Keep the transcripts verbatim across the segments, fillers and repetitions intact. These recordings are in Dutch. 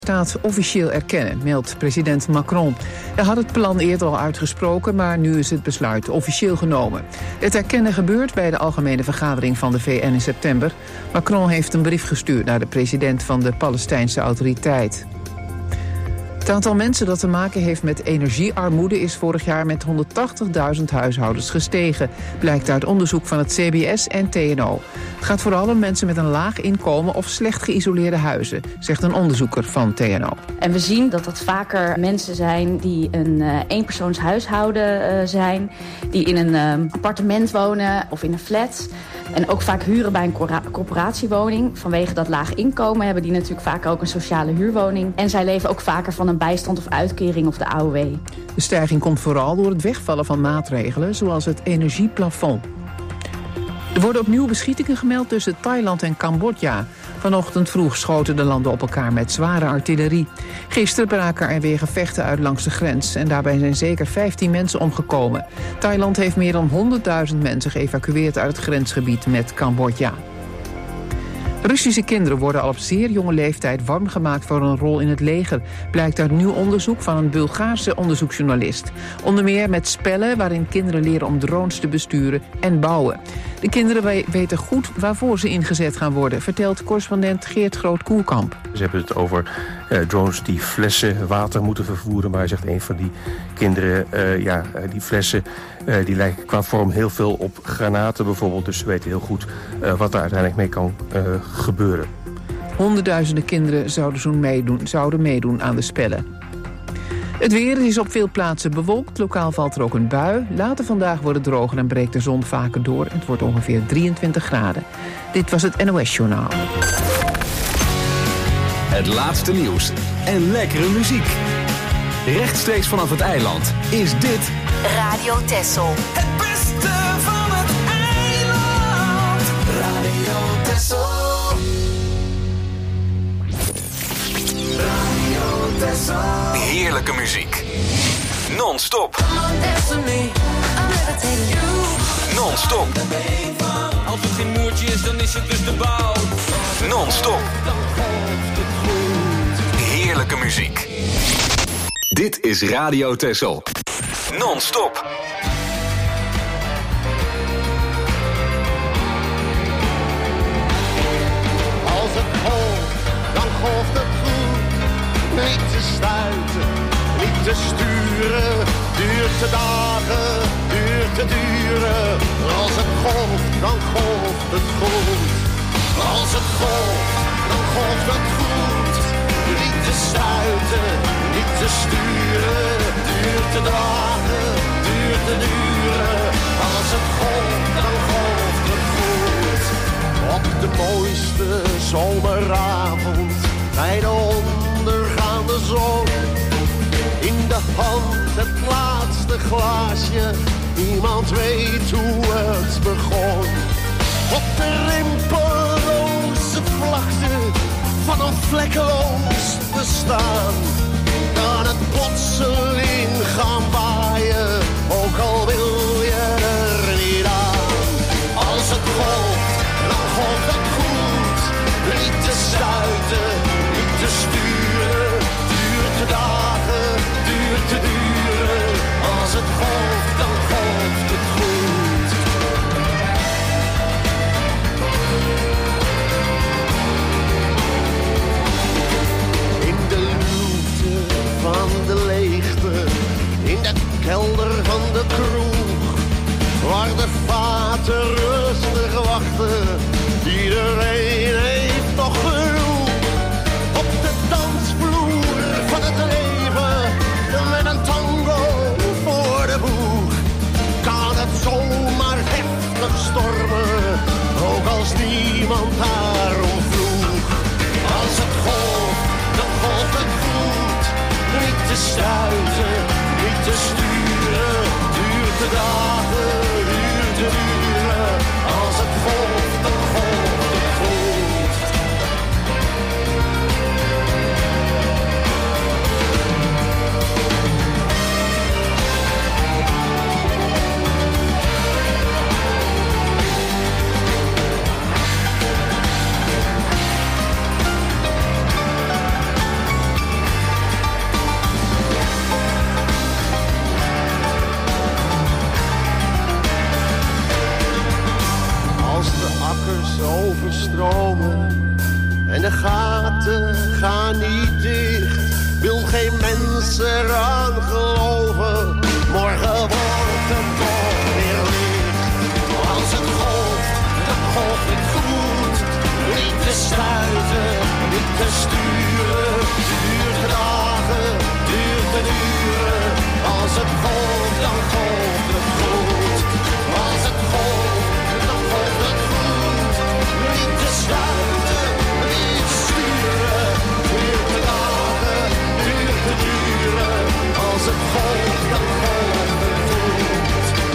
Staat officieel erkennen, meldt president Macron. Hij had het plan eerder al uitgesproken, maar nu is het besluit officieel genomen. Het erkennen gebeurt bij de algemene vergadering van de V N in september. Macron heeft een brief gestuurd naar de president van de Palestijnse Autoriteit. Het aantal mensen dat te maken heeft met energiearmoede is vorig jaar met honderdtachtigduizend huishoudens gestegen, blijkt uit onderzoek van het C B S en T N O. Het gaat vooral om mensen met een laag inkomen of slecht geïsoleerde huizen, zegt een onderzoeker van T N O. En we zien dat dat vaker mensen zijn die een uh, eenpersoonshuishouden uh, zijn, die in een uh, appartement wonen of in een flat. En ook vaak huren bij een corporatiewoning. Vanwege dat laag inkomen hebben die natuurlijk vaak ook een sociale huurwoning. En zij leven ook vaker van een bijstand of uitkering of de A O W. De stijging komt vooral door het wegvallen van maatregelen zoals het energieplafond. Er worden opnieuw beschietingen gemeld tussen Thailand en Cambodja. Vanochtend vroeg schoten de landen op elkaar met zware artillerie. Gisteren braken er weer gevechten uit langs de grens en daarbij zijn zeker vijftien mensen omgekomen. Thailand heeft meer dan honderdduizend mensen geëvacueerd uit het grensgebied met Cambodja. Russische kinderen worden al op zeer jonge leeftijd warm gemaakt voor een rol in het leger, blijkt uit nieuw onderzoek van een Bulgaarse onderzoeksjournalist. Onder meer met spellen waarin kinderen leren om drones te besturen en bouwen. De kinderen weten goed waarvoor ze ingezet gaan worden, vertelt correspondent Geert Groot-Koelkamp. Ze hebben het over uh, drones die flessen water moeten vervoeren, maar hij zegt een van die kinderen, uh, ja, die flessen uh, die lijken qua vorm heel veel op granaten bijvoorbeeld, dus ze weten heel goed uh, wat daar uiteindelijk mee kan uh, gebeuren. Honderdduizenden kinderen zouden, zo meedoen, zouden meedoen aan de spellen. Het weer is op veel plaatsen bewolkt. Lokaal valt er ook een bui. Later vandaag wordt het droger en breekt de zon vaker door. Het wordt ongeveer drieëntwintig graden. Dit was het N O S-journaal. Het laatste nieuws en lekkere muziek. Rechtstreeks vanaf het eiland is dit Radio Texel. Het beste van het eiland. Radio Texel. Radio Texel. heerlijke muziek. Non-stop. Non-stop. Als het geen moertje is, dan is het dus de bouw. Non-stop. Heerlijke muziek. Dit is Radio Texel. Non-stop. Als het golft, dan golft het goed. Niet te stuiten, niet te sturen. Duurt te dagen, duurt te duren. Als het golft, dan golft het goed. Als het golft, dan golft het goed. Niet te stuiten, niet te sturen. Duurt te dagen, duurt te duren. Als het golft, dan golft het goed. Op de mooiste zomeravond, bij de ondergaande zon. In de hand het laatste glaasje, niemand weet hoe het begon. Op de rimpelloze vlakte van een vlekkeloos bestaan, kan het plotseling gaan waaien, ook al wil je er niet aan. Als het golft, dan golft het goed, niet te stuiten, niet te sturen, duurt te dagen, duurt te duren. Als het golft, dan golft het goed. In de luwte van de leegte, in de kelder van de kroeg, waar de vaten rustig wachten, iedereen heeft nog genoeg. Op de dansvloer van het leven, met een tango voor de boeg, kan het zomaar heftig stormen, ook als niemand daarom vroeg. Als het golft, dan golft het goed, niet te stuiten, niet te sturen, duurt de dagen, duurt te duren. Als het golft, dan golft het goed. buiten, ga niet dicht. Wil geen mensen eraan geloven. Morgen wordt het toch weer licht. Als het golft, dan golft het goed. Niet te stuiten, niet te sturen. Duurt de dagen, duurt de uren. Als het golft, dan golft het goed. Als het golft, dan golft het goed. Niet te stuiten, niet te sturen. Duurt de dagen, duurt de uren. Als het golft, dan golft het goed.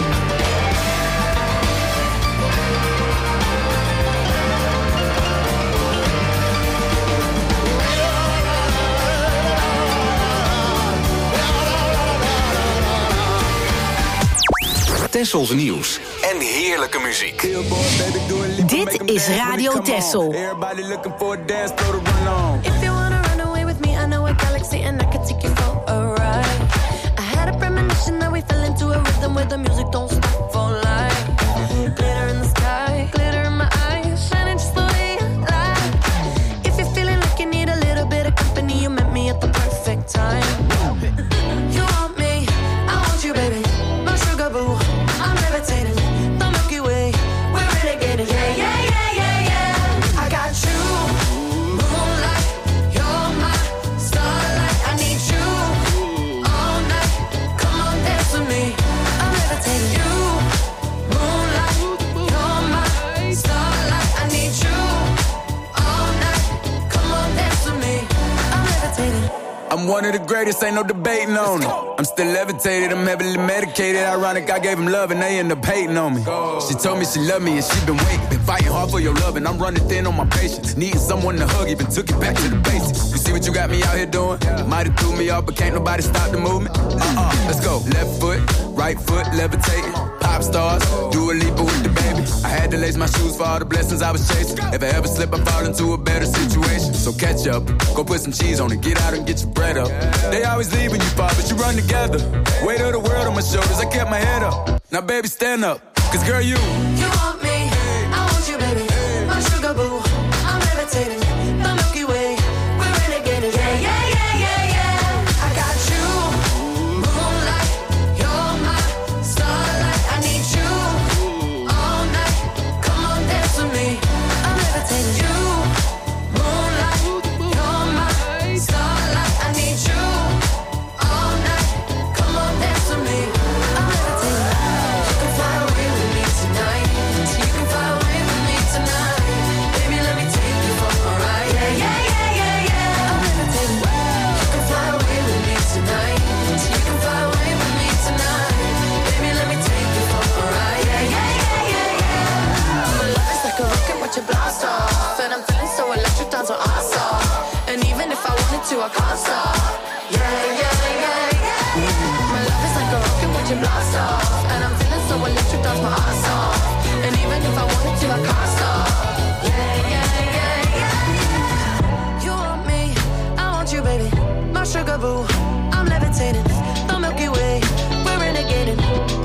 Tessels nieuws en heerlijke muziek. Dit is Radio Tessel. If you wanna run away with me, I know a galaxy and I can take you for a ride. I had a premonition that we fell into a rhythm where the music don't stop for life. Glitter in the sky, glitter in my eyes, shining just the way you like. If you're feeling like you need a little bit of company, you met me at the perfect time. You want me, I want you, baby. My sugar boo, I'm levitating. The Milky Way, we're renegading. Yeah, yeah, yeah, yeah, yeah. I got you, moonlight. You're my starlight. I need you all night. Come on, dance with me. I'm levitating. You, moonlight. You're my starlight. I need you all night. Come on, dance with me. I'm levitating. I'm one of the greatest, ain't no debating on it. I'm still levitated, I'm heavily medicated. Ironic, I gave him love and they end up hating on me. She told me she loved me and she been waiting. Been fighting hard for your love and I'm running thin on my patience. Needing someone to hug, even took it back to the basics. You see what you got me out here doing? Might have threw me off, but can't nobody stop the movement. Uh-uh, let's go. Left foot, right foot, levitating. Pop stars, do a leap with the baby. I had to lace my shoes for all the blessings I was chasing. If I ever slip, I fall into a better situation. So catch up, go put some cheese on it, get out and get your bread up. They always leave when you fall, but you run together. Weight of the world on my shoulders, I kept my head up. Now baby, stand up, cause girl, you You want me, I want you, baby. My sugar boo, I'm levitating. The Milky Way, we're renegading. Yeah, yeah, yeah, yeah, yeah. I got you, moonlight. You're my starlight. I need you all night. Come on, dance with me. I'm levitating. You, moonlight. You're my starlight. I need you all night. Come on, dance with me. I'm levitating. You can fly away with me tonight. You can fly away with me tonight. Baby, let me take you for a ride. Yeah, yeah, yeah, yeah, yeah. I'm levitating. You can fly away with me tonight. You can fly away with me tonight. Baby, let me take you for a ride. Yeah, yeah, yeah, yeah, yeah. My love is like a rocket, watch it blast off. And I'm feeling so electric, dance on our off. And even if I wanted to, I can't stop. Yeah, yeah, yeah, yeah. My love is like a rocket, watch it blast off. And I'm feeling so electric, dance my ass off. And even if I wanted to, I can't stop. Yeah, yeah, yeah, yeah. You want me, I want you, baby. My sugar boo, I'm levitating. The Milky Way, we're renegading.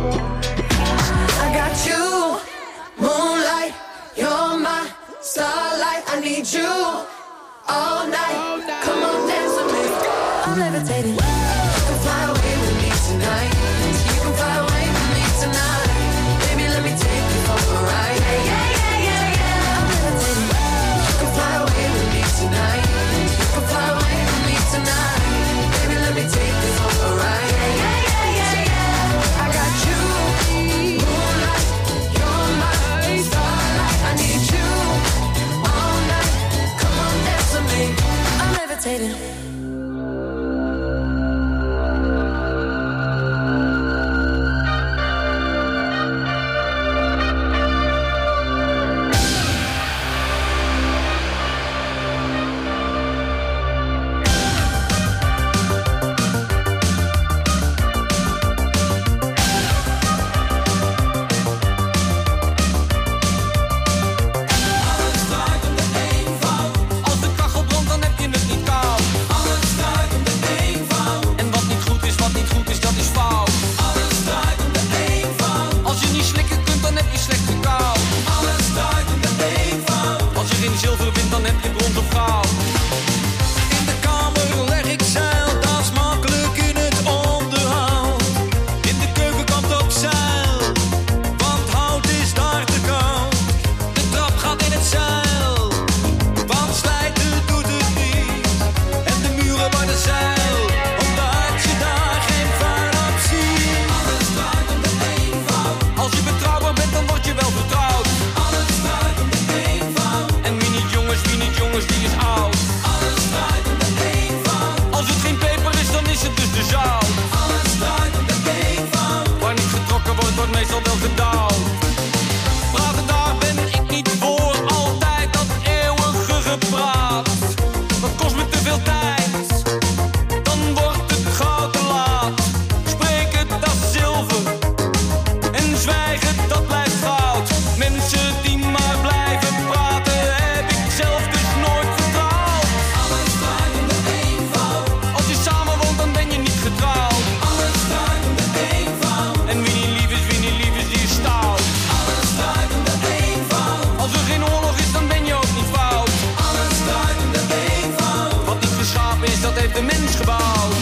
I got you, moonlight. You're my starlight. I need you all night. Come on, dance with me. I'm levitating. You can fly away with me tonight. You can fly away with me tonight. Baby, let me take you for a ride. Yeah, yeah, yeah, yeah, yeah. I'm levitating. You can fly away with me tonight. You can fly away with me tonight. Baby, let me take you for a ride. Yeah, yeah, yeah, yeah, yeah. I got you, moonlight. You're my starlight. I need you all night. Come on, dance with me. I'm levitating. heeft de mens gebouwd.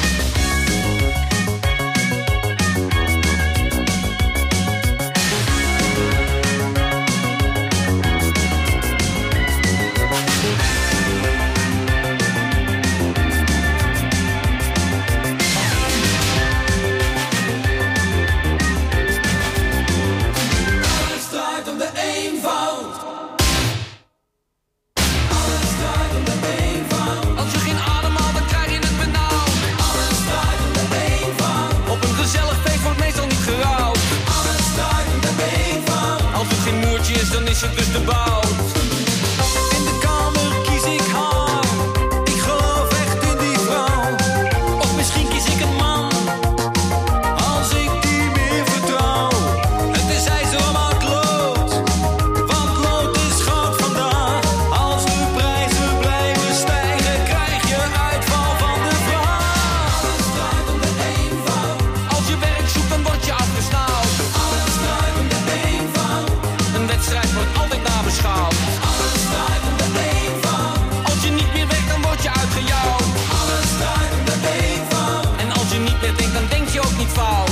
Dan is het dus de bout. In de kamer kies ik haar. Ik geloof echt in die vrouw. Of misschien kies ik een man. Als ik die meer vertrouw. Het is ijzer maar lood. Want lood is goud vandaag. Als de prijzen blijven stijgen, krijg je uitval van de vraag. Alles draait om de eenvoud. Als je werk zoekt, dan word je afgesnauwd. Alles draait om de eenvoud. Een wedstrijd wordt altijd nabeschouwd. Alles draait om de eenvoud. Als je niet meer werkt, dan word je uitgejouwd. Alles draait om de eenvoud. En als je niet meer denkt, dan denk je ook niet fout.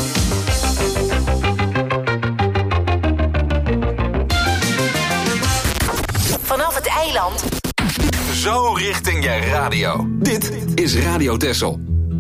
Vanaf het eiland. Zo richting je radio. Dit is Radio Texel.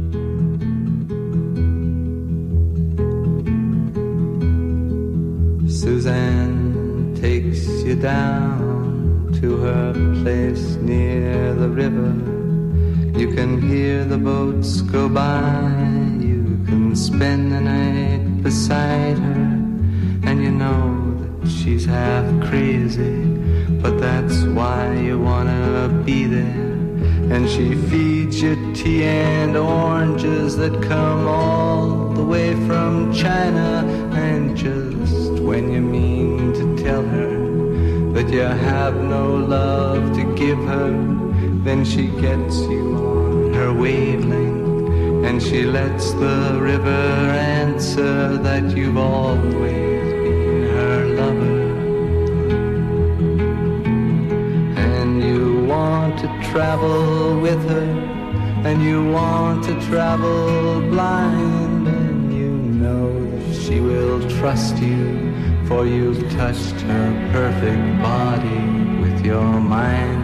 Suzanne takes you down to her place near the river. You can hear the boats go by. You can spend the night beside her. And you know that she's half crazy, but that's why you wanna be there. And she feeds you tea and oranges that come all the way from China. And just when you mean to tell her that you have no love to give her, then she gets you on her wavelength, and she lets the river answer that you've always been her lover. And you want to travel with her, and you want to travel blind, and you know that she will trust you, for you've touched her perfect body with your mind.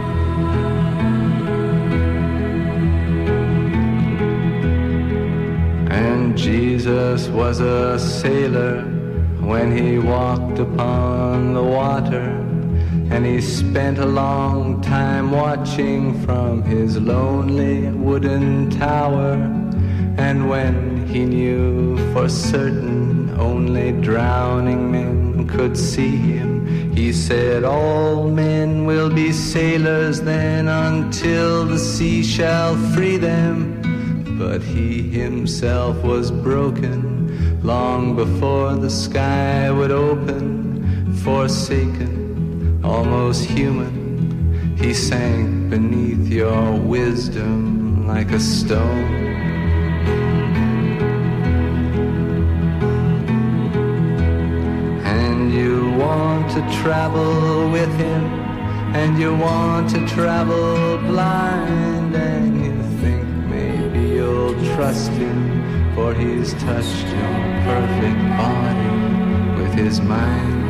And Jesus was a sailor when he walked upon the water, and he spent a long time watching from his lonely wooden tower. And when he knew for certain only drowning men could see him, he said, all men will be sailors then until the sea shall free them. But he himself was broken long before the sky would open. Forsaken, almost human, he sank beneath your wisdom like a stone. To travel with him, and you want to travel blind, and you think maybe you'll trust him, for he's touched your perfect body with his mind.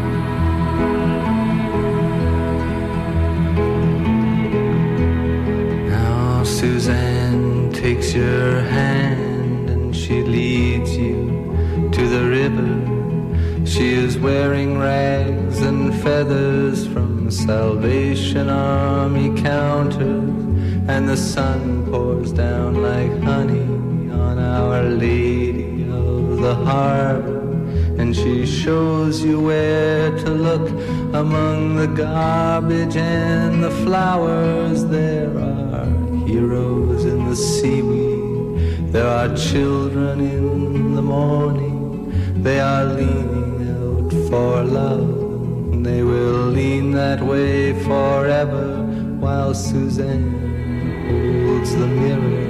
Now Suzanne takes your hand and she leads you to the river. She is wearing rags and feathers from Salvation Army counters, and the sun pours down like honey on Our Lady of the Harbor. And she shows you where to look among the garbage and the flowers. There are heroes in the seaweed, there are children in the morning. They are leaning for love, they will lean that way forever, while Suzanne holds the mirror.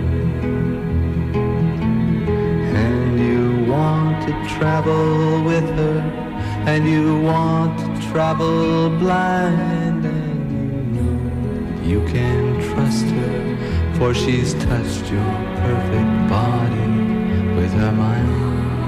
And you want to travel with her, and you want to travel blind, and you know you can trust her, for she's touched your perfect body with her mind.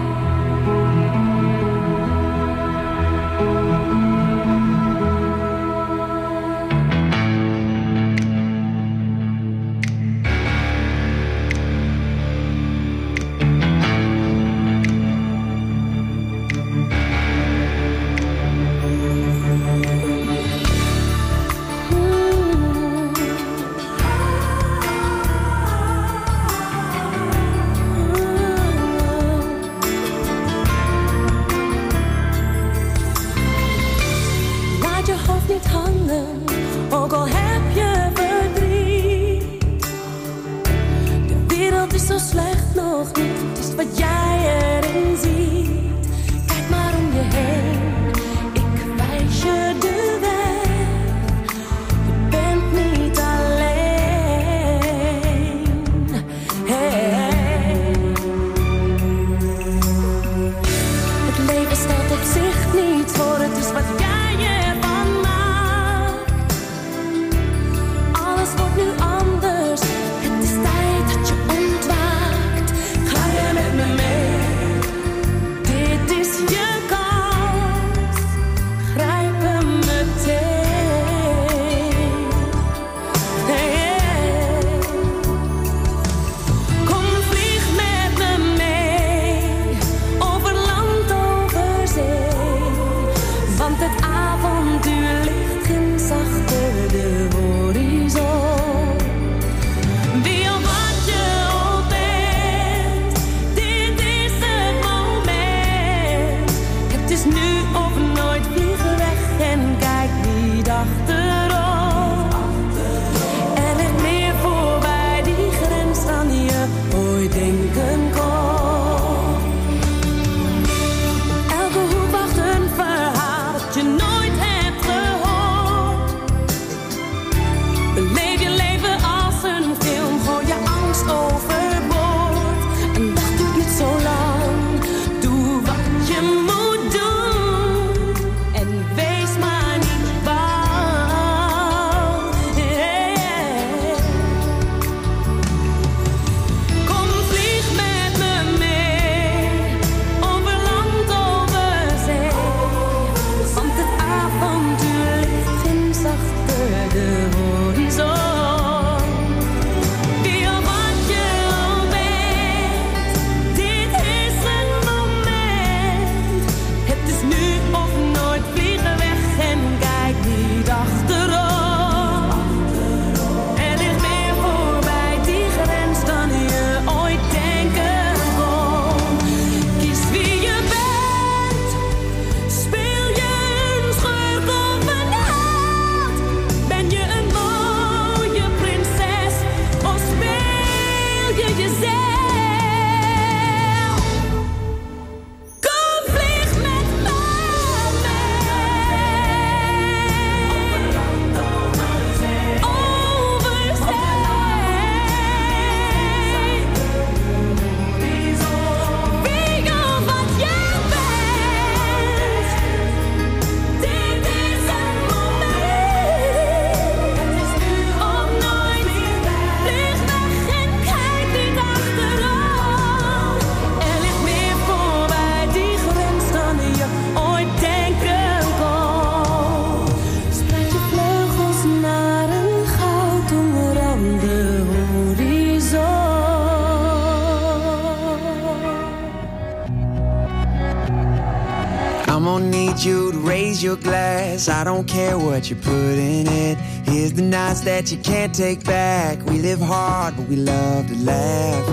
Your glass, I don't care what you put in it. Here's the nights that you can't take back. We live hard, but we love to laugh.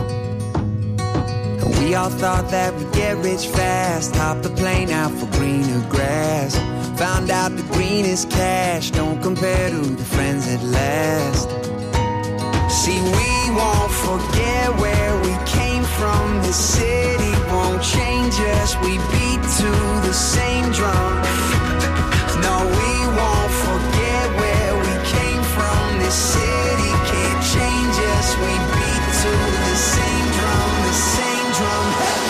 And we all thought that we'd get rich fast. Hop the plane out for greener grass. Found out the greenest cash don't compare to the friends that last. See, we won't forget where we came from. The city won't change us. We beat to the same drum. No, we won't forget where we came from. This city can't change us. We beat to the same drum, the same drum.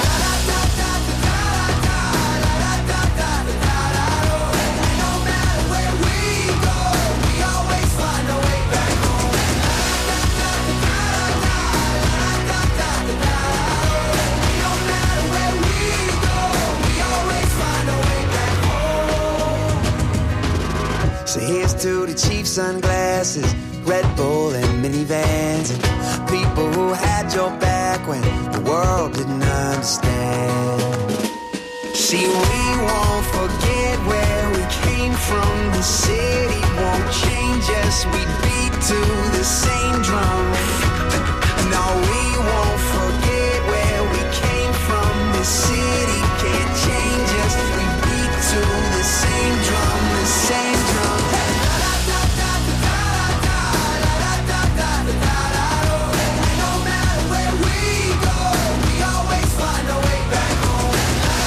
No matter where we go, we always find a way back home. sunglasses, Red Bull and minivans, and people who had your back when the world didn't understand. See, we won't forget where we came from. The city won't change us. We beat to the same drum. No, we won't forget where we came from. The city can't change us. We beat to the same drum, the same drum. No matter where we go, we always find a way back home.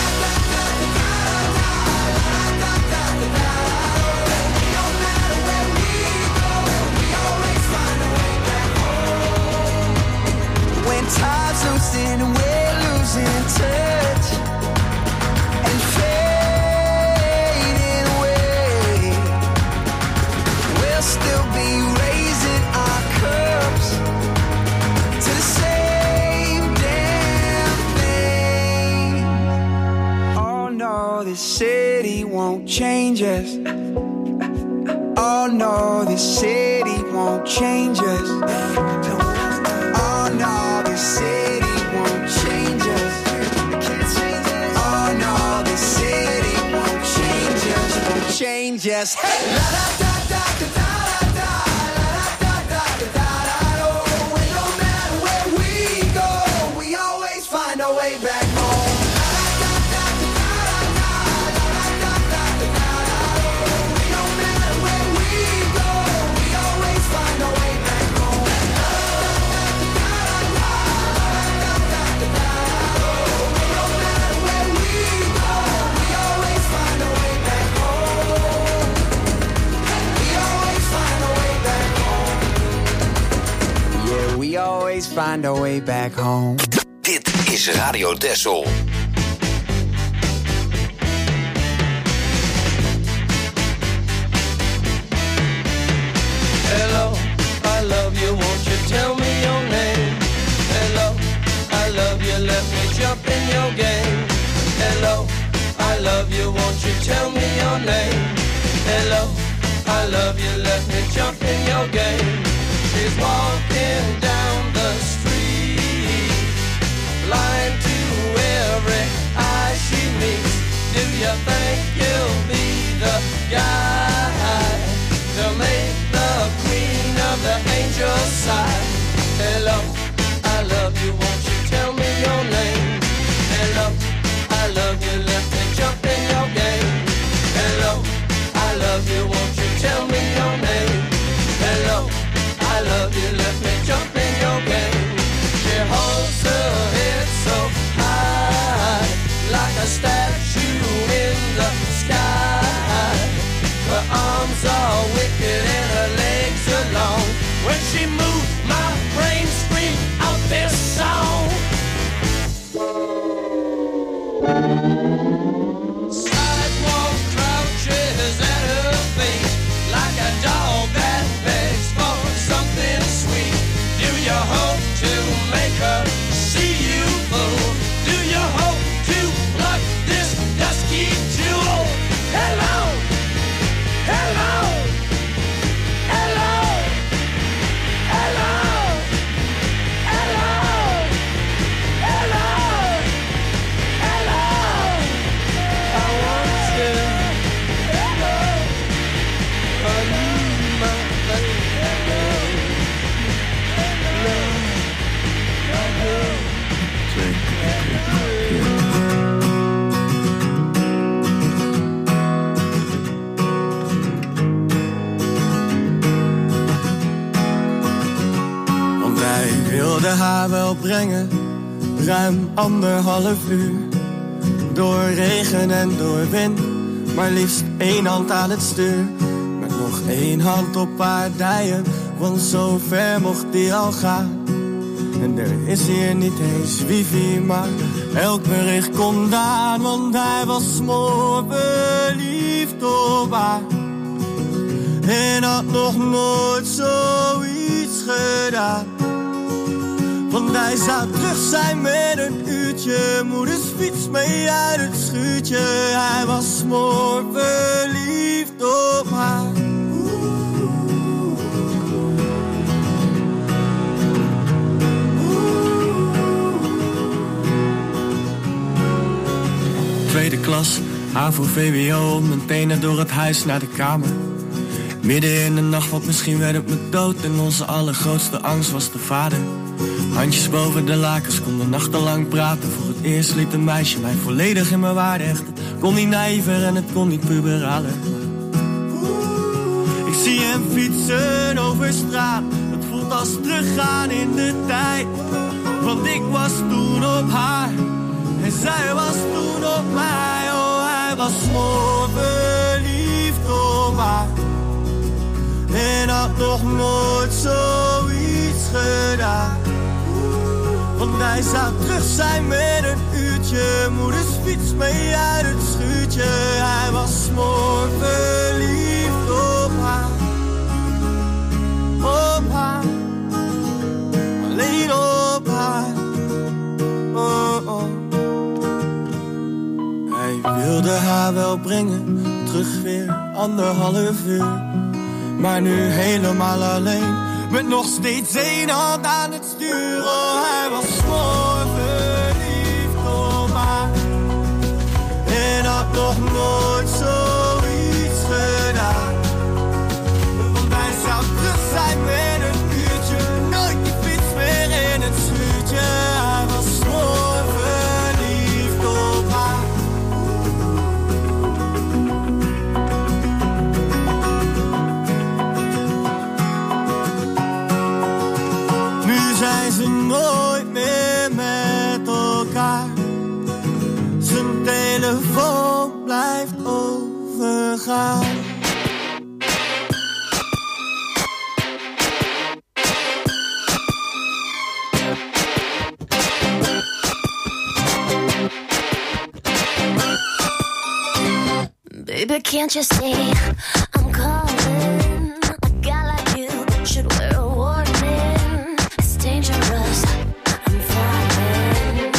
No matter where we go, we always find a way back home. When time's losing, we're losing touch and fading away, we'll still be raising our cups to the same damn thing. Oh no, this city won't change us. Oh no, this city won't change us. Oh no, this city won't change us. Oh no, this city won't change us. Won't change us. Hey, la da da da da da da, la da da da da da. Oh, and no matter where we go, we always find our way back home. La da da da da da, la da da da da da. No matter where we go, we always find our way back home. La da da da da da, no matter where we go, we always find our way back home. We always find our way back home. Yeah, we always find our way back home. Dit is Radio Texel. Hello, I love you, won't you tell me your name? Hello, I love you, let me jump in your game. Hello, I love you, won't you tell me your name? Hello, I love you, let me jump in your game. She's walking down the street, blind to every eye she meets. Do you think you'll be the guy to make the queen of the angels sigh? Hello, I love you, won't you tell me your name? Hello, I love you, let me jump in your game. Hello, I love you, won't you tell me your name? Hello, I love you, let me jump in your game. She holds her head so high, like a statue in the sky. Her arms are wicked and her legs are long. When she moves, my brain screams out this song. Sidewalk crouches at her feet, like a dog that begs for something sweet. Do you hope to make her see you fool? Do you hope to pluck this dusky jewel? Hello, hello, hello, hello, hello, hello, hello. I want you, hello, I need my baby, hello, hello, Want wij wilden haar wel brengen, ruim anderhalf uur. Door regen en door wind, maar liefst één hand aan het stuur. Met nog één hand op haar dijen, want zo ver mocht die al gaan. En er is hier niet eens wifi, maar elk bericht komt aan. Want hij was smoorverliefd op haar en had nog nooit zoiets gedaan. Want hij zou terug zijn met een uurtje, moeders fiets mee uit het schuurtje. Hij was smoorverliefd op haar. tweede klas, A voor V W O, op mijn tenen door het huis naar de kamer. Midden in de nacht, want misschien werd het me dood. En onze allergrootste angst was de vader. Handjes boven de lakens, konden nachtenlang praten. Voor het eerst liet een meisje mij volledig in mijn waarde hechten. Kon niet naïver en het kon niet puberaler. Ik zie hem fietsen over straat. Het voelt als teruggaan in de tijd. Want ik was toen op haar en zij was toen op mij. Oh, hij was mooi verliefd op haar en had nog nooit zoiets gedaan. Want hij zou terug zijn met een uurtje, moeders fiets mee uit het schuurtje. Hij was mooi verliefd op haar, op haar, alleen op haar. Oh, oh. Hij wilde haar wel brengen, terug weer anderhalf uur. Maar nu helemaal alleen, met nog steeds één hand aan het stuur. Oh, hij was mooi verliefd op haar en had nog nooit zoiets gedaan. Want hij zou terug zijn met een uurtje, nooit die fiets meer in het schuurtje. Hij was mooi verliefd op haar. Zijn ze nooit meer met elkaar. Zijn telefoon blijft overgaan. Baby, can't you see I'm calling? A guy like you should wear a warning. It's dangerous, I'm falling.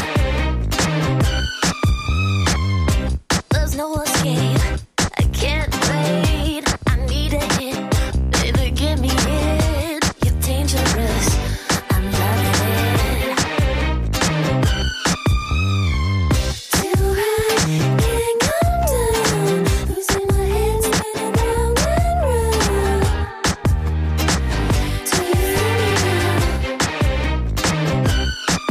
There's no escape, I can't wait. I need a hit, baby, give me it. You're dangerous, I'm loving it. Too high, can't come down. Losing my head, spinning round and round. Do you feel me now?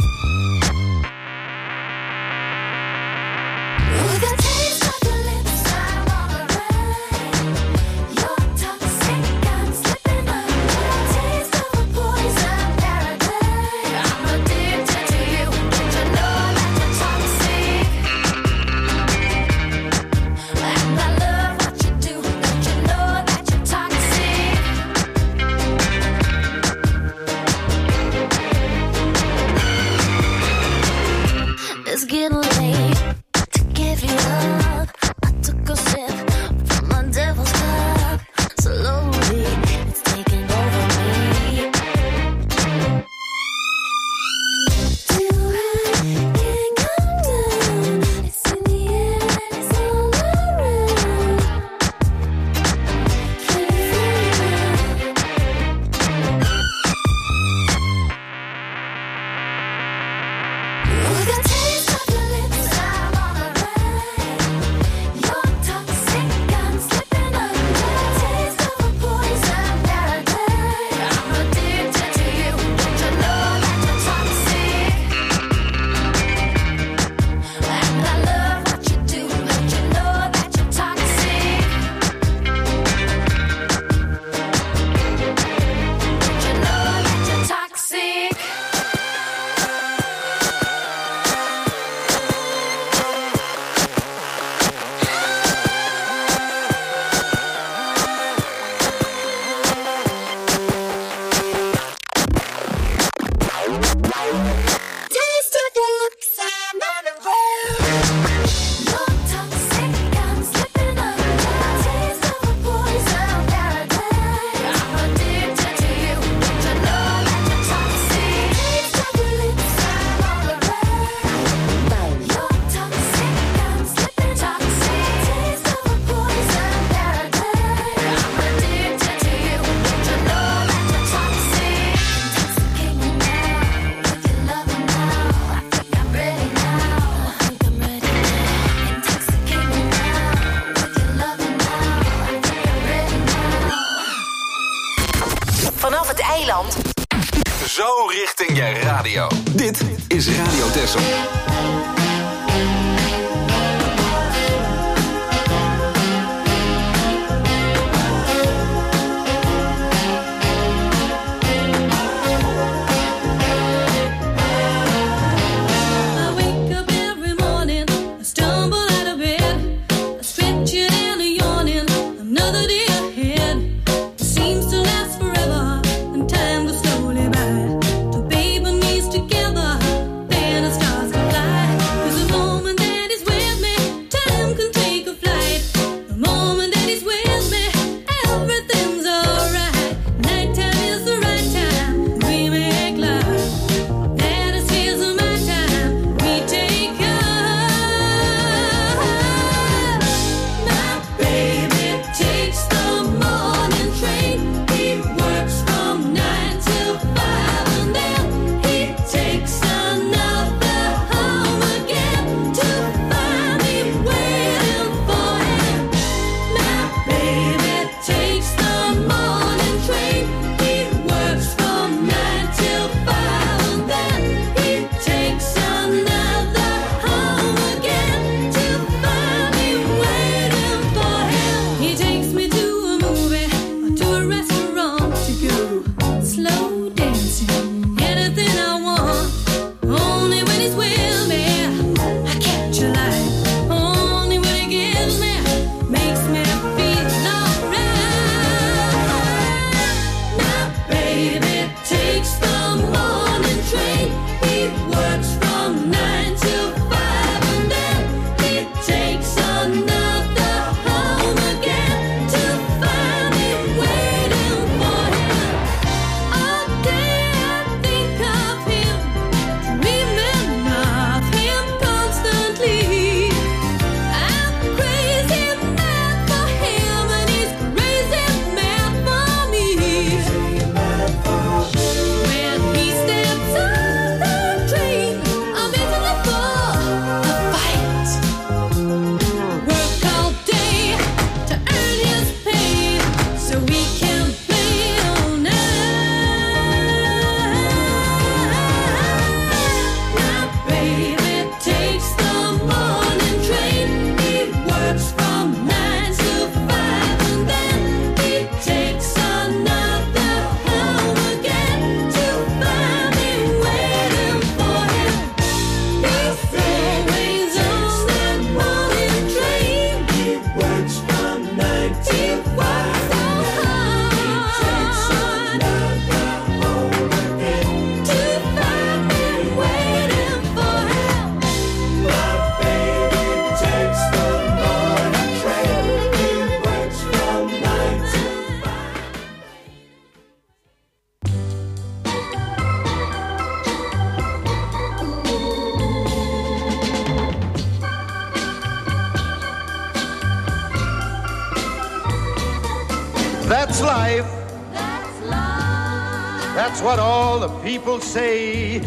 With the taste of your lips, I'm on the run. You're toxic, I'm slipping under. Taste of a poison paradise. I'm addicted to you. Don't you know that you're toxic? And I love what you do. Don't you know that you're toxic? It's getting late to give you up. I took a sip from my devil's cup. Slowly, it's taking over me. Too high, can't come down. It's in the air and it's all around. Can you feel it now? With the taste of your lips, I'm on the run. You're toxic, I'm slipping under. Taste of a poison paradise. I'm addicted to you. Don't you know that you're toxic? And I love what you do. Don't you know that you're toxic? Don't you know that you're toxic? Taste of your lips, I'm on the run. You're toxic, I'm slipping under. Taste of a poison paradise. I'm addicted to you. Don't you know that you're toxic? Taste of your lips, I'm on the run. You're toxic, I'm slipping toxic. Taste of a poison paradise. I'm addicted to you. Don't you know that you're toxic? Intoxicating now. radio. Dit is Radio Texel. That's life. That's life. That's what all the people say.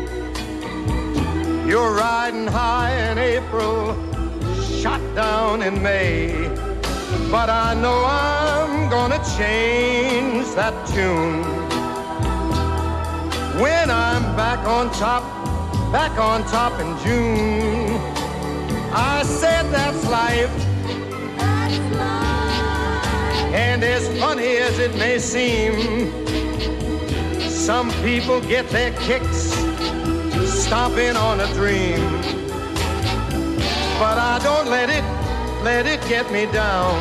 You're riding high in April, shot down in May. But I know I'm gonna change that tune when I'm back on top, back on top in June. I said that's life. That's life. And as funny as it may seem, some people get their kicks stomping on a dream. But I don't let it, let it get me down.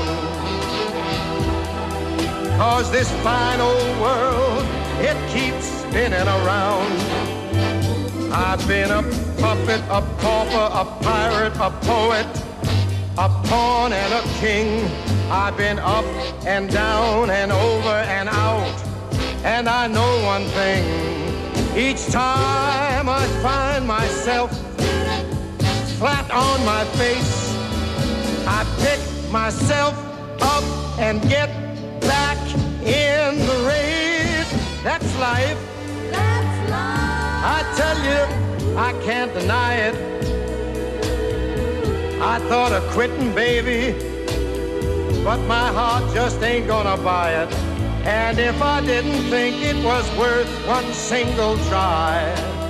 'Cause this fine old world, it keeps spinning around. I've been a puppet, a pauper, a pirate, a poet, a pawn and a king. I've been up and down and over and out. And I know one thing, each time I find myself flat on my face, I pick myself up and get back in the race. That's life. That's life. I tell you, I can't deny it. I thought of quitting, baby, but my heart just ain't gonna buy it. And if I didn't think it was worth one single try,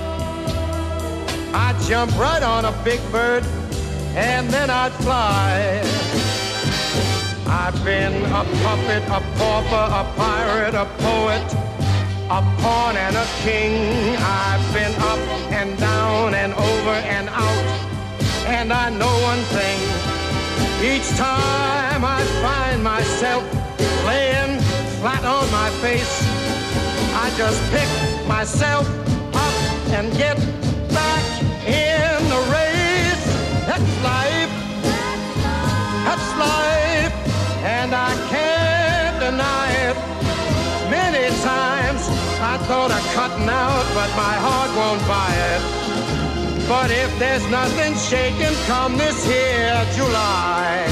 jump right on a big bird and then I'd fly. I've been a puppet, a pauper, a pirate, a poet, a pawn and a king. I've been up and down and over and out. And I know one thing, each time I find myself laying flat on my face, I just pick myself up and get back in the race. That's life, that's life, and I can't deny it. Many times I thought of cutting out, but my heart won't buy it. But if there's nothing shaking come this here July,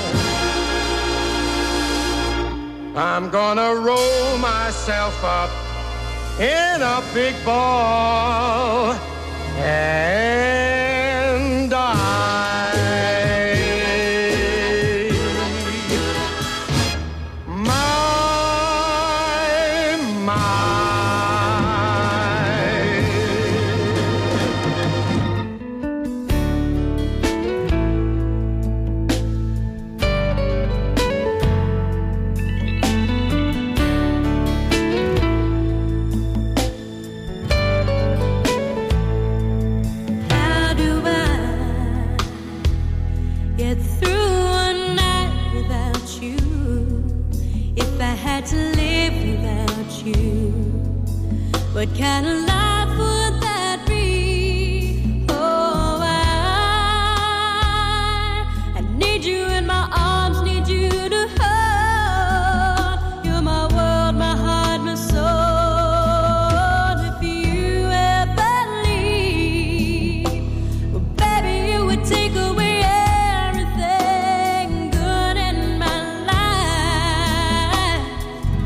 I'm gonna roll myself up in a big ball and die. What kind of life would that be? Oh, I, I need you in my arms, need you to hold. You're my world, my heart, my soul. If you ever leave, well, baby, you would take away everything good in my life.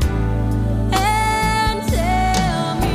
And tell me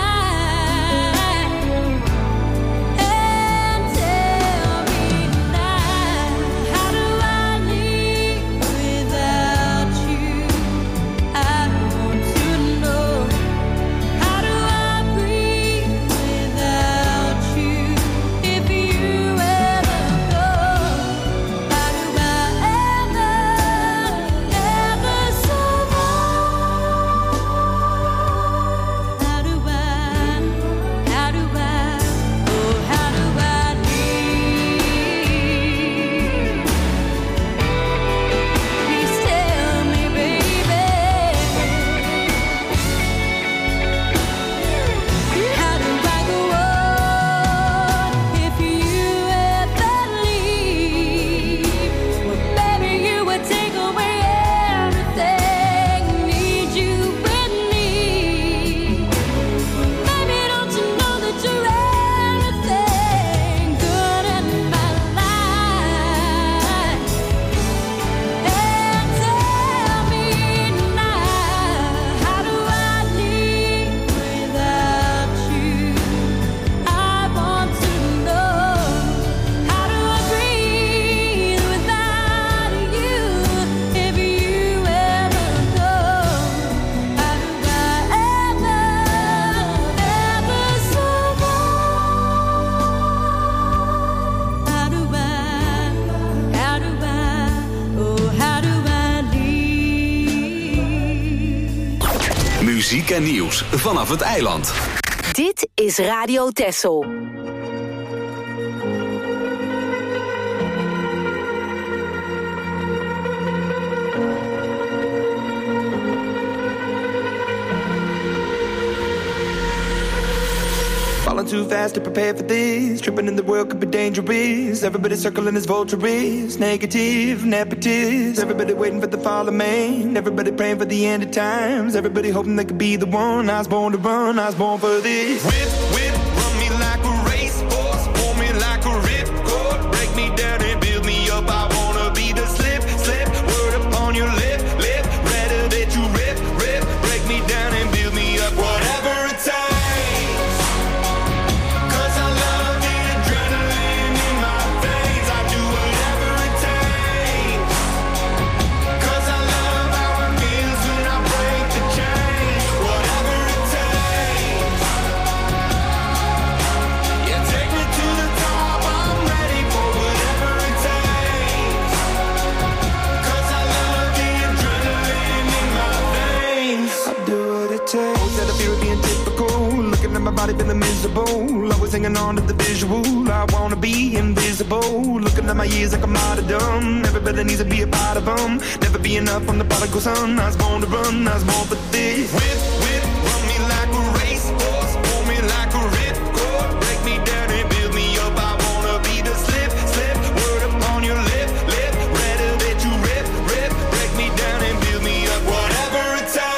now. Muziek en nieuws vanaf het eiland. Dit is Radio Texel. Falling too fast to prepare for this. Tripping in the world could be dangerous. Everybody circling as vultures. Negative, nepotist. Everybody waiting for the fall of man. Everybody praying for the end of times. Everybody hoping they could be the one. I was born to run, I was born for this. Whip, whip, run me like a racehorse. Pull me like a ripcord. Break me down and build me up. I wanna be the slip, slip. Word upon your lip, lip. Rather that you rip, rip. Break me down and build me up. Whatever it takes. My body feeling miserable, always hanging on to the visual. I wanna be invisible, looking at my years like I'm out of dumb. Everybody needs to be a part of them. Never be enough from the prodigal son. I was born to run, I was born for this. Whip, whip, run me like a racehorse. Pull me like a ripcord. Break me down and build me up. I wanna be the slip, slip. Word upon your lip, lip. Rather that you rip, rip. Break me down and build me up. Whatever it takes.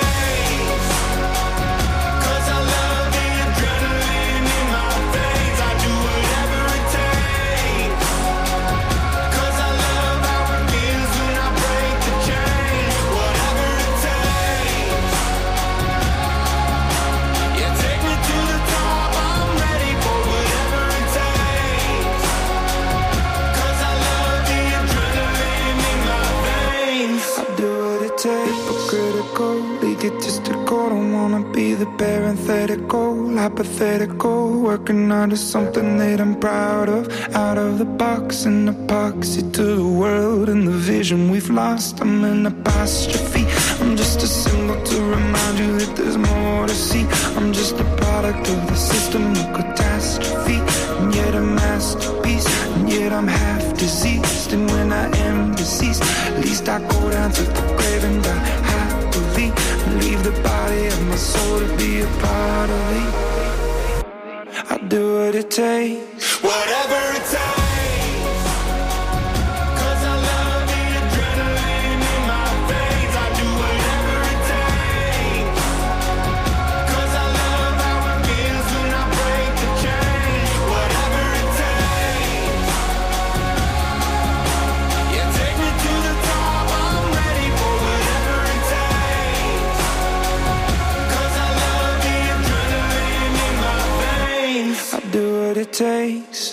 Egotistical, don't wanna be the parenthetical, hypothetical, working out of something that I'm proud of. Out of the box, an epoxy to the world and the vision we've lost. I'm an apostrophe, I'm just a symbol to remind you that there's more to see. I'm just a product of the system of catastrophe, and yet a masterpiece, and yet I'm half diseased. And when I am deceased, at least I go down to the grave and die happily. Leave the body of my soul to be a part of it. I'll do what it takes, whatever it takes. Cause I love the adrenaline in my veins. I do whatever it takes. Cause I love how it feels when I break the chain. Whatever it takes. Yeah, take me to the top. I'm ready for whatever it takes. I'll do what it takes.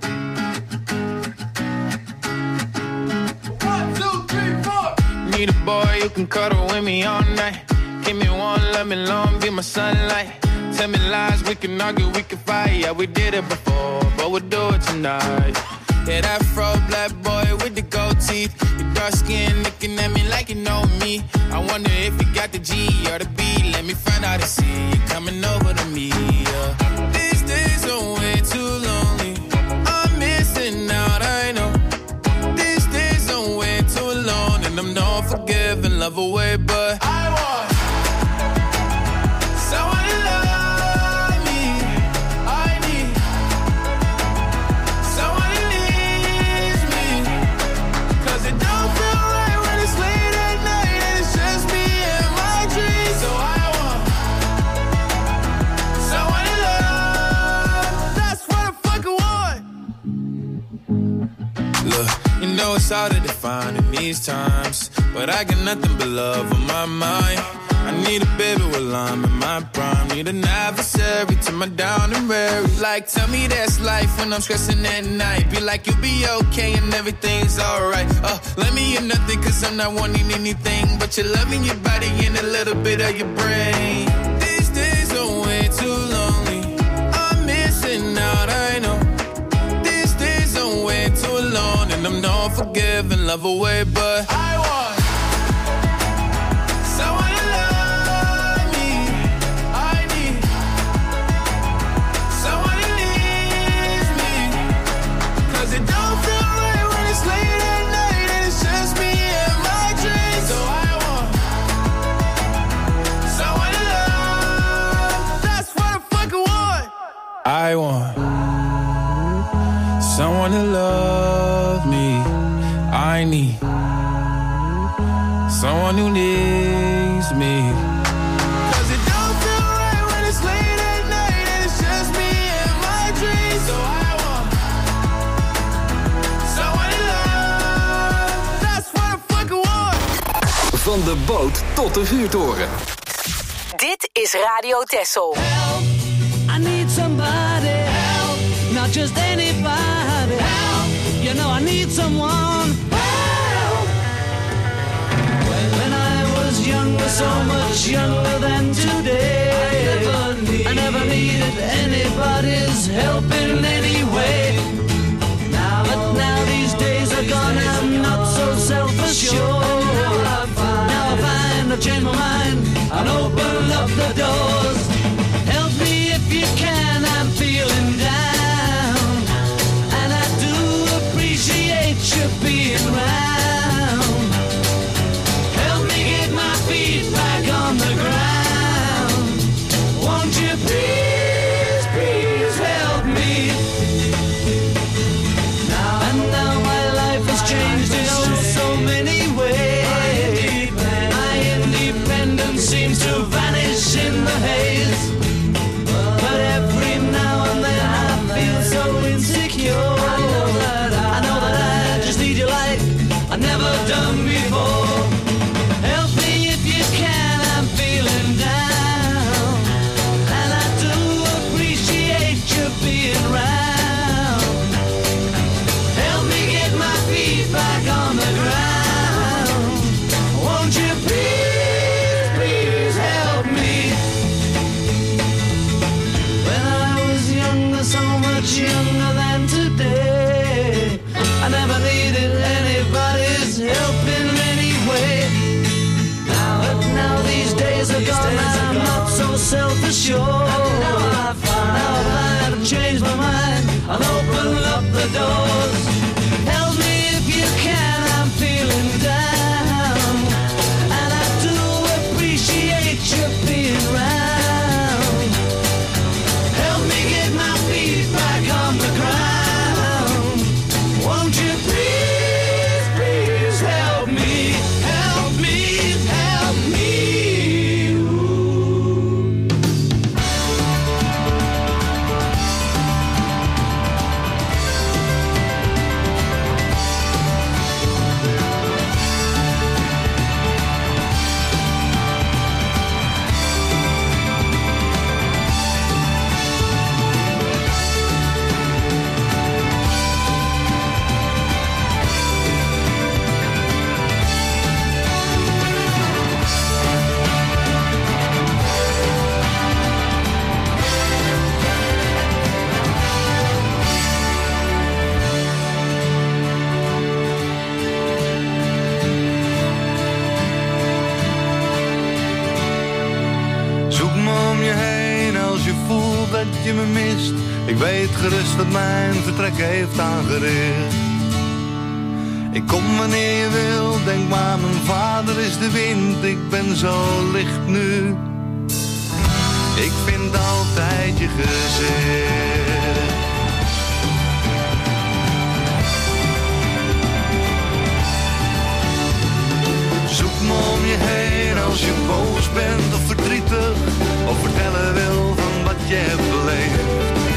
One, two, three, four. Need a boy who can cuddle with me all night. Give me one, let me long, be my sunlight. Tell me lies, we can argue, we can fight. Yeah, we did it before, but we'll do it tonight. Yeah, that fro black boy with the gold teeth. Your dark skin looking at me like you know me. I wonder if you got the G or the B. Let me find out and see you coming over to me. Yeah. These days are way too lonely. I'm missing out, I know. These days are way too long, and I'm not forgiving, love away, but I want someone to love me. I need someone who needs me. Cause it don't feel right when it's late at night and it's just me and my dreams. So I want someone to love. That's what I fucking want. Look, you know it's hard to define in these times, but I got nothing but love on my mind. I need a baby while I'm in my prime. Need an adversary to my down and weary. Like, tell me that's life when I'm stressing at night. Be like, you'll be okay and everything's alright. Uh, let me hear nothing cause I'm not wanting anything but your love in your body and a little bit of your brain. These days are way too lonely. I'm missing out, I know. These days are way too long, and I'm not forgiving, love away, but I want someone to love me. me. Someone who needs me. Cause it don't feel right when it's late at night and it's just me and my dreams. So I want someone in love. That's what I fucking want. Van de boot tot de vuurtoren. Dit is Radio Texel. Help, I need somebody. Help, not just anybody. Help, you know I need someone. Help. When I was younger, so much younger than today, I never, need, I never needed anybody's help in any way. Now, but now these days are gone, I'm not so self-assured. Now I find, now I find I've changed my mind and open up the doors. Help me if you can, I'm feeling down, and I do appreciate you being around. Help me get my feet back on the ground. Won't you please, please help me? Now and now my life has changed in oh so many ways. My independence seems to vanish in the haze. But every now and then I feel so insecure. I know that I, I know that I just need you like I've never done before. Help me if you can, I'm feeling down, and I do appreciate you being around. Help me get my feet back on the ground. Won't you please, please help me? When I was younger, so much younger than today, I never needed anybody's help in any way. Now, but now these days are gone, I'm not so self-assured. Now I find, now I find I've changed my mind and open up the doors. Help me if you can, I'm feeling down, and I do appreciate you being around. Help me get my feet back on the ground. Won't you please, please help me, help me, help me. Zoek me om je heen als je voelt dat je me mist. Ik weet gerust wat mijn vertrek heeft aangericht. Ik kom wanneer je wil, denk maar mijn vader is de wind. Ik ben zo licht nu, ik vind altijd je gezicht. Zoek me om je heen als je boos bent of verdrietig, of vertellen wil van wat je hebt beleefd.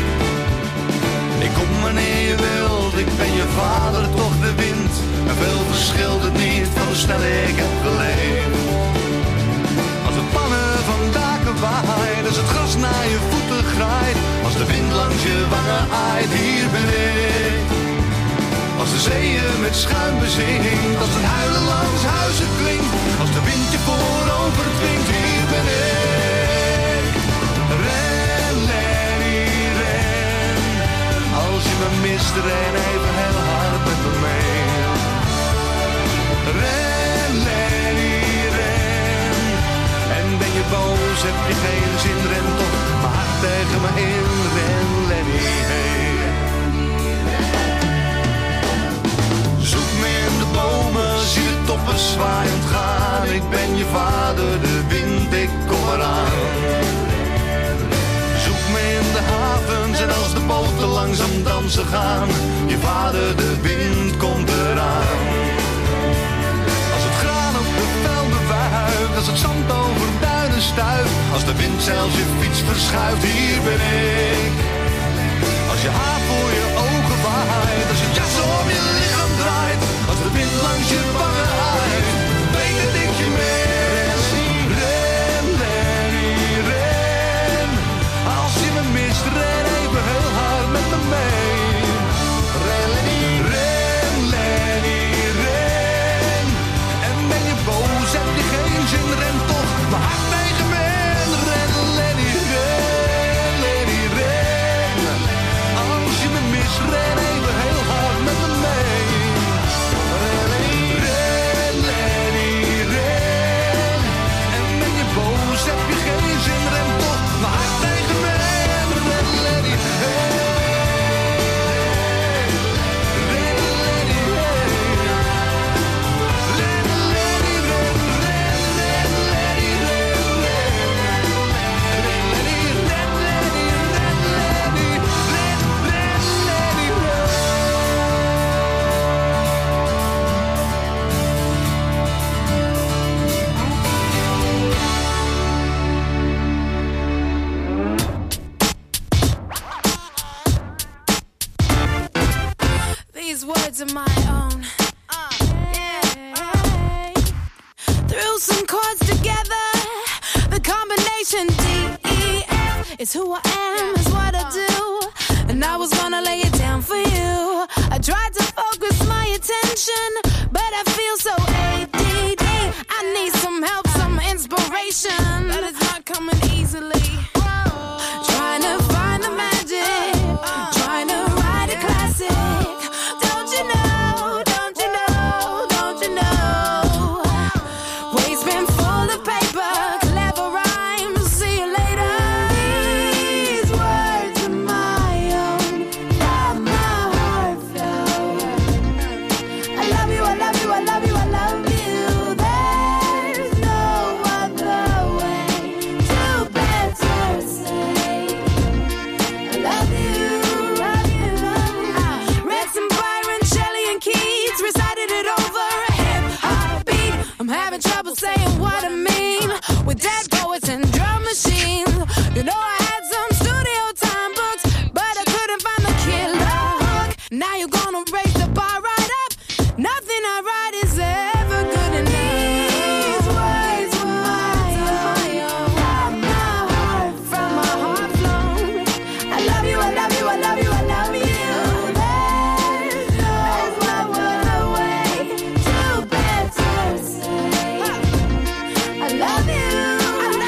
Ik kom wanneer je wilt, ik ben je vader, toch de wind. En veel verschilt het niet van hoe snel ik heb geleefd. Als de pannen van daken waaien, als het gras naar je voeten graait, als de wind langs je wangen aait, hier ben ik. Als de zeeën met schuim bezinkt, als het huilen langs huizen klinkt, als de wind je voorover dwingt, hier ben ik. Ren, Lenny, ren. Als je me mist, ren even heel hard met me mee. Ren, Lenny, ren. En ben je boos, heb je geen zin, ren toch maar hard tegen me in. Ren, Lenny, hey. Zoek me in de bomen, zie de toppen zwaaiend gaan. Ik ben je vader, de wind, ik kom eraan. Zoek me in de havens en als de boten langzaam dansen gaan. Je vader, de wind, komt eraan. Als de wind zelfs je fiets verschuift, hier ben ik. Als je haar voor je ogen waait, als je jas om je lichaam draait, als de wind langs je wangen waait, weet dat ik je meer ren, Lenny, ren. Als je me mist, ren even heel hard met me mee. Ren, Lenny, ren, Lenny, ren. En ben je boos, heb je geen zin, ren toch mijn hart tegen me. Ren, Lenny, ren, Lenny, ren. Als je me mist, ren even heel hard met me mee. Ren, Lenny, ren, Lenny, ren. En ben je boos, heb je geen zin, ren toch mijn hart tegen me. Ren, Lenny, ren. These words are my own. Uh, yeah. Threw some chords together. The combination D E F is who I am, is what I do. And I was gonna lay it down for you. I tried to focus my attention, but I feel so A D D. I need some help, some inspiration, but it's not coming easily. Trying to find the magic, trying to write a classic. Don't you know, don't you know, don't you know? Waste bin full of paper, clever rhymes, see you later. These words are my own, from my heart flow. I love you, I love you, I love you, I love you. There's no other way to better say I love you, love you, love you. Read some Byron, Shelley, and Keats, recited it over a hip hop beat. I'm having trouble saying what I mean with dead poets and drum machines. You know I had some studio time books, but I couldn't find the killer hook. Now you're gonna raise the bar right up. Nothing I write is ever good enough. These words are my own, from my heart, from my heart flown. I love you, I love you, I love you, I love you. There's no other way to better say I love you, I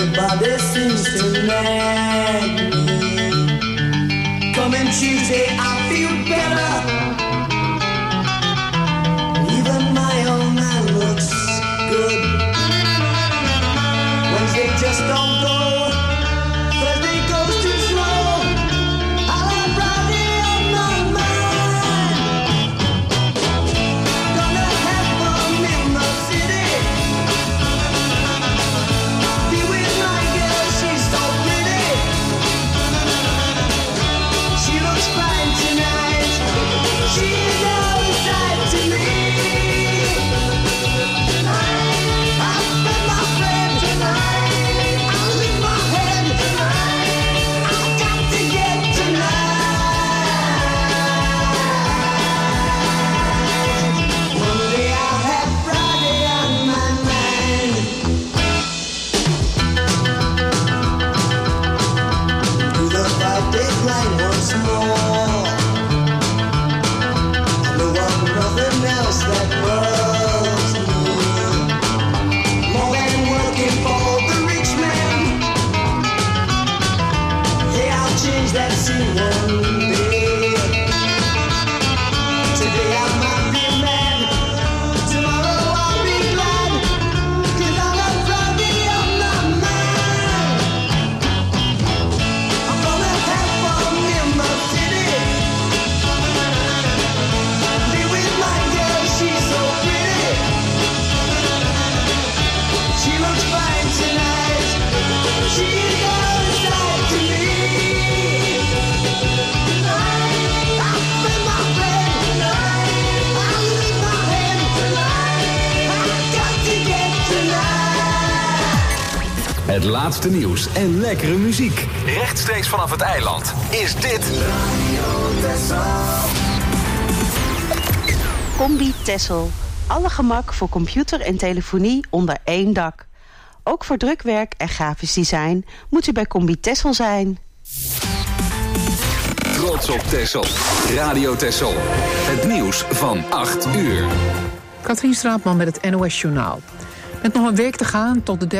Everybody seems to nag me. Coming Tuesday, I feel better. Even my old man looks good. Wednesday just don't go. Thursday goes too slow. I'll have Friday on my mind. Gonna have fun in the city. Be with my girl, she's so pretty. She looks fine tonight. She's outside to me. I'll spend my friend tonight. I'll leave my head tonight. I've got to get tonight. Monday I'll have Friday on my mind. Do the five-day grind once more. I know of nothing else that works me. More than working for the rich man. Yeah, I'll change that scene one day. Today I might be mad. Tomorrow I'll be glad. 'Cause I'll have Friday on my mind. I'm gonna have fun in my city. Be with my girl, she's so pretty. She looks fine tonight. She's outside to me. I'll spend my friend tonight. I'll leave my head tonight. I've got to get tonight. Het laatste nieuws en lekkere muziek. Rechtstreeks vanaf het eiland is dit... Combi Tessel. Alle gemak voor computer en telefonie onder één dak. Ook voor drukwerk en grafisch design moet u bij Combi Tessel zijn. Trots op Texel. Radio Texel. Het nieuws van acht uur. Katrien Straatman met het N O S Journaal. Met nog een week te gaan tot de